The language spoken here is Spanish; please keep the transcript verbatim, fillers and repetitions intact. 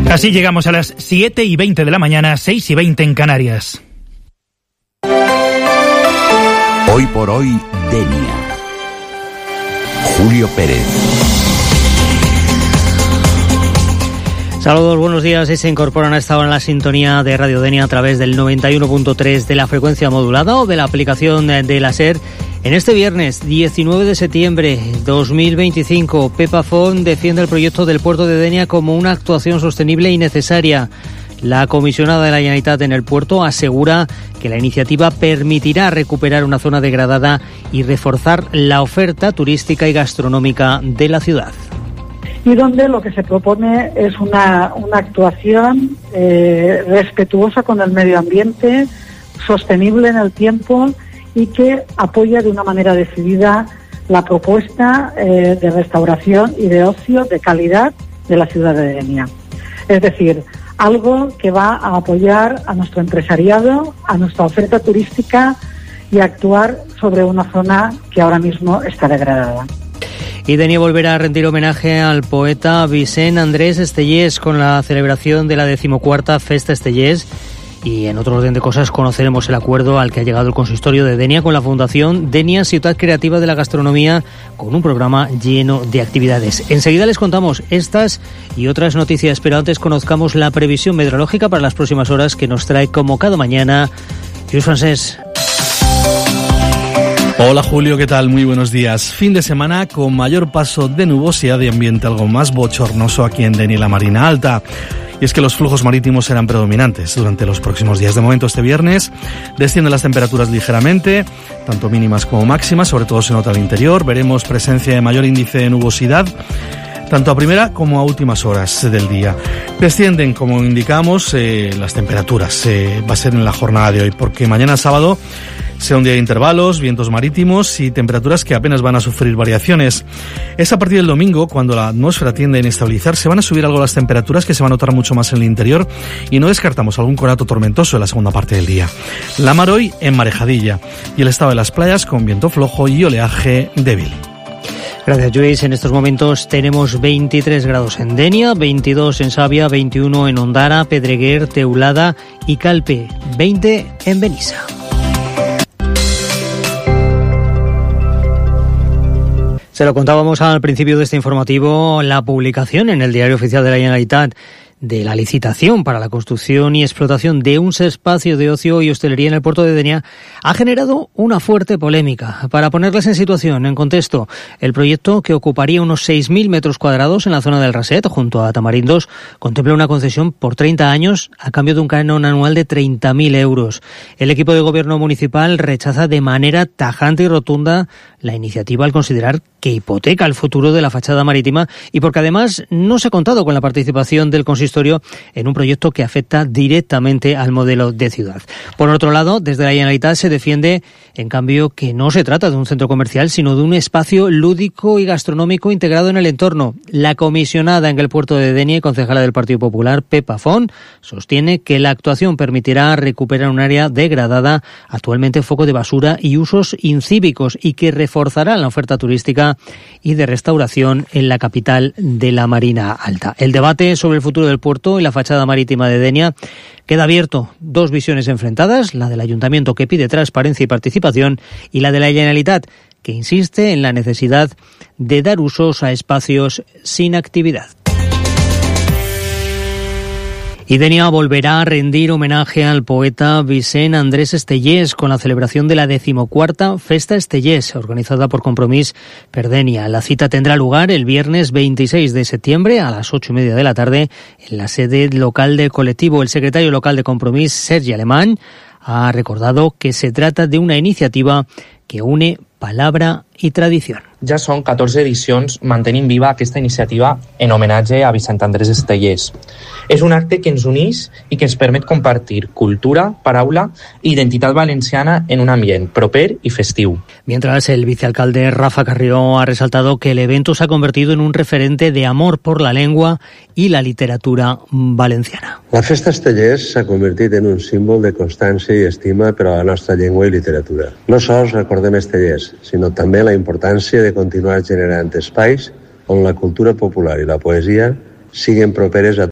Así llegamos a las siete y veinte de la mañana, seis y veinte en Canarias. Hoy por hoy, Denia. Julio Pérez. Saludos, buenos días. Y se incorporan a esta hora en la sintonía de Radio Denia a través del noventa y uno punto tres de la frecuencia modulada o de la aplicación de la SER. En este viernes diecinueve de septiembre de dos mil veinticinco, Pepa Font defiende el proyecto del puerto de Denia como una actuación sostenible y necesaria. La comisionada de la Generalitat en el puerto asegura que la iniciativa permitirá recuperar una zona degradada y reforzar la oferta turística y gastronómica de la ciudad. Y donde lo que se propone es una, una actuación eh, respetuosa con el medio ambiente, sostenible en el tiempo y que apoya de una manera decidida la propuesta eh, de restauración y de ocio de calidad de la ciudad de Denia. Es decir, algo que va a apoyar a nuestro empresariado, a nuestra oferta turística y actuar sobre una zona que ahora mismo está degradada. Y Denia volverá a rendir homenaje al poeta Vicent Andrés Estellés con la celebración de la decimocuarta Festa Estellés. Y en otro orden de cosas conoceremos el acuerdo al que ha llegado el consistorio de Denia con la Fundación Denia Ciutat Creativa de la Gastronomía, con un programa lleno de actividades. Enseguida les contamos estas y otras noticias, pero antes conozcamos la previsión meteorológica para las próximas horas que nos trae como cada mañana Lluís Francés. Hola Julio, ¿qué tal? Muy buenos días. Fin de semana con mayor paso de nubosidad y ambiente algo más bochornoso aquí en Denia y la Marina Alta. Y es que los flujos marítimos serán predominantes durante los próximos días. De momento, este viernes descienden las temperaturas ligeramente, tanto mínimas como máximas, sobre todo se nota al interior. Veremos presencia de mayor índice de nubosidad, tanto a primera como a últimas horas del día. Descienden, como indicamos, eh, las temperaturas. Eh, va a ser en la jornada de hoy, porque mañana sábado será un día de intervalos, vientos marítimos y temperaturas que apenas van a sufrir variaciones. Es a partir del domingo cuando la atmósfera tiende a inestabilizarse, van a subir algo las temperaturas, que se va a notar mucho más en el interior, y no descartamos algún conato tormentoso en la segunda parte del día. La mar hoy en marejadilla y el estado de las playas con viento flojo y oleaje débil. Gracias, Lluís. En estos momentos tenemos veintitrés grados en Denia, veintidós en Savia, veintiuno en Ondara, Pedreguer, Teulada y Calpe, veinte en Benissa. Se lo contábamos al principio de este informativo, la publicación en el Diario Oficial de la Generalitat de la licitación para la construcción y explotación de un espacio de ocio y hostelería en el puerto de Denia ha generado una fuerte polémica. Para ponerles en situación, en contexto, el proyecto, que ocuparía unos seis mil metros cuadrados en la zona del Raset, junto a Tamarindos, contempla una concesión por treinta años a cambio de un canon anual de treinta mil euros. El equipo de gobierno municipal rechaza de manera tajante y rotunda la iniciativa al considerar que hipoteca el futuro de la fachada marítima y porque además no se ha contado con la participación del consistorio en un proyecto que afecta directamente al modelo de ciudad. Por otro lado, desde la Generalitat se defiende, en cambio, que no se trata de un centro comercial, sino de un espacio lúdico y gastronómico integrado en el entorno. La comisionada en el puerto de Denia y concejala del Partido Popular, Pepa Font, sostiene que la actuación permitirá recuperar un área degradada, actualmente foco de basura y usos incívicos, y que reforzará la oferta turística y de restauración en la capital de la Marina Alta. El debate sobre el futuro del puerto y la fachada marítima de Denia queda abierto. Dos visiones enfrentadas, la del Ayuntamiento, que pide transparencia y participación, y la de la Generalitat, que insiste en la necesidad de dar usos a espacios sin actividad. Y Denia volverá a rendir homenaje al poeta Vicent Andrés Estellés con la celebración de la decimocuarta Festa Estellés, organizada por Compromís per Denia. La cita tendrá lugar el viernes veintiséis de septiembre a las ocho y media de la tarde en la sede local del colectivo. El secretario local de Compromís, Sergi Alemany, ha recordado que se trata de una iniciativa que une palabra i tradició. Ja són catorze edicions mantenint viva aquesta iniciativa en homenatge a Vicent Andrés Estellés. És un acte que ens uneix i que ens permet compartir cultura, paraula i identitat valenciana en un ambient proper y festivo. Mientras, el vicealcalde Rafa Carrió ha resaltado que el evento se ha convertido en un referente de amor por la lengua y la literatura valenciana. La Festa Estellés s'ha convertit en un símbol de constància i estima per a la nostra llengua i literatura. No sols recordem Estellés, sinó també la importància de continuar generant espais on la cultura popular i la poesia siguin properes a